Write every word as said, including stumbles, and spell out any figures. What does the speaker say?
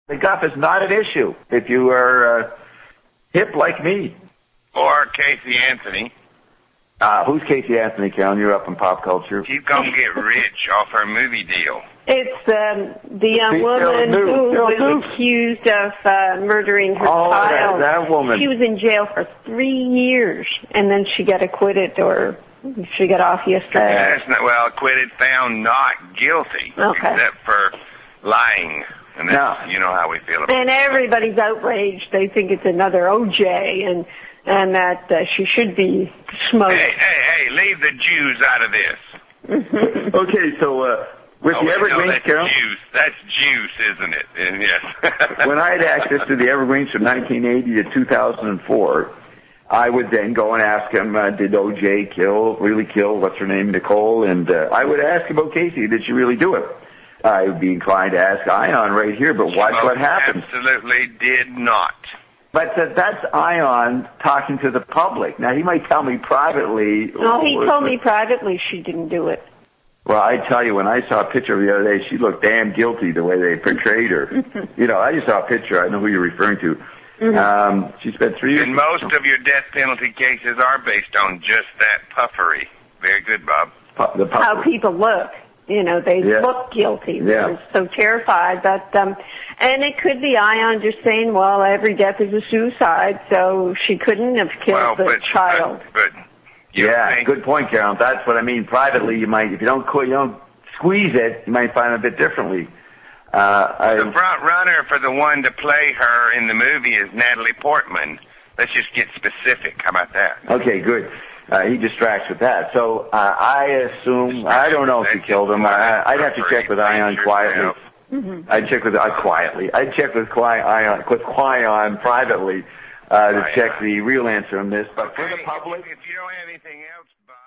The guff is not an issue if you are uh, hip like me. Or Casey Anthony. Uh, who's Casey Anthony, Carolyn? You're up in pop culture. She's going to get rich off her movie deal. It's um, the young She's woman still new, who still was new. accused of uh, murdering her Oh, child. that, that woman. She was in jail for three years, and then she got acquitted, or she got off yesterday. That's not, well, acquitted, found not guilty, Okay. except for lying. And that's, No. you know how we feel about And everybody's outraged. They think it's another O J, and and that uh, she should be smoked. Hey, hey, hey, leave the Jews out of this. Okay, so uh, with oh, the wait, Evergreens, no, that's Carol, juice. That's juice, isn't it? And yes. when I had access to the Evergreens from nineteen eighty to two thousand four, I would then go and ask him, uh, did O J kill, really kill, what's her name, Nicole? And uh, I would ask about Casey, did she really do it? I would be inclined to ask Ion right here, but watch Most what happened. Absolutely did not. But uh, that's Ion talking to the public. Now, he might tell me privately. No, he told me privately she didn't do it. Well, I tell you, when I saw a picture of her the other day, she looked damn guilty the way they portrayed her. You know, I just saw a picture. I know who you're referring to. Mm-hmm. Um, she spent three years. And most of your death penalty cases are based on just that puffery. Very good, Bob. Pu- the puffery. How people look. You know, they Yeah. look guilty. Yeah. They're so terrified. But, um, and it could be Ion just saying, well, every death is a suicide, so she couldn't have killed well, the but, child. But, but you yeah, think, good point, Carol. That's what I mean. Privately, you might, if you don't, you don't squeeze it, you might find it a bit differently. Uh, I, the front runner for the one to play her in the movie is Natalie Portman. Let's just get specific. How about that? Okay, good. Uh, he distracts with that. So uh, I assume, I don't know if he killed him. I, I'd have to check with Ion quietly. Mm-hmm. I'd check with uh, quietly. I'd check with Qui Ion, with Qui-on privately uh, to check the real answer on this. But for the public, if you don't have anything else, Bob.